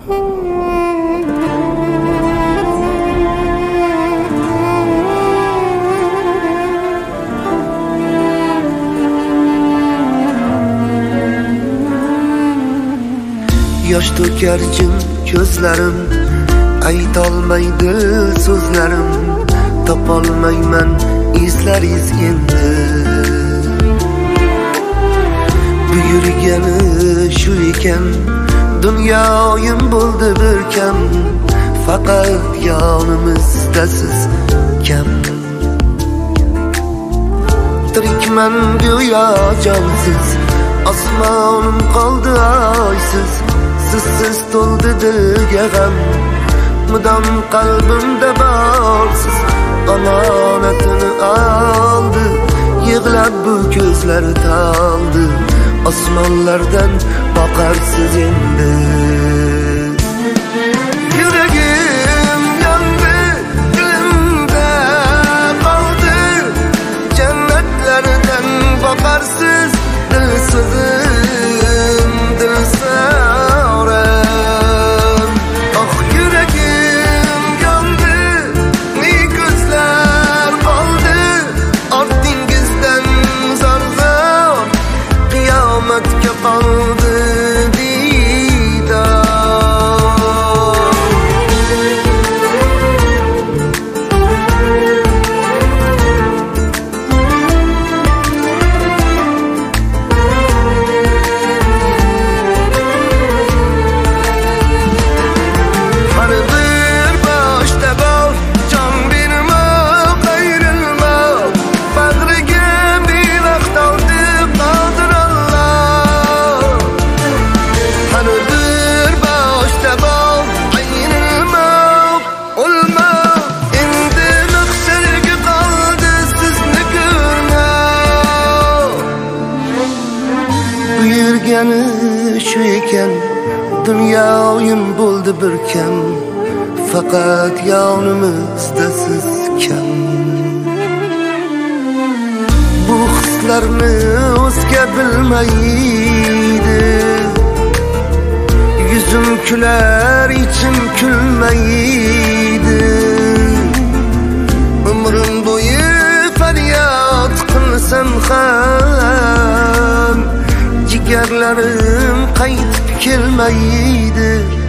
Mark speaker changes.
Speaker 1: Yosh to'kar jim ko'zlarim, aytolmaydi so'zlarim, topolmayman izlariz endi. Buyurgani shu ekan, dunyoyim bo'ldi bir kam, faqat yonimizda siz kam. Tirikman go'yo jonsiz, osmonim qoldi oysiz, sizsiz to'ldi dilga g'am, mudom qalbimda borsiz. Omonatini oldi, yig'lab bu ko'zlar toldi, osmonlardan boqarsiz endi. Yuragim yondi, dilimda qoldi, jannatlardan boqarsiz, dilsizim, dilso'ram. Oh yuragim yondi, ne ko'zlar qoldi, ortingizdan zor-zor, qiyomatga qoldi diydor. Shu ekan, dunyoyim bo'ldi bir kam, faqat yonimizda siz kam. Bu hislarni o'zga bilmaydi, yuzim kular, ichim kulmaydi. Umrim bo'yi faryod qilsam ham, jigarlarim qaytib kelmaydi.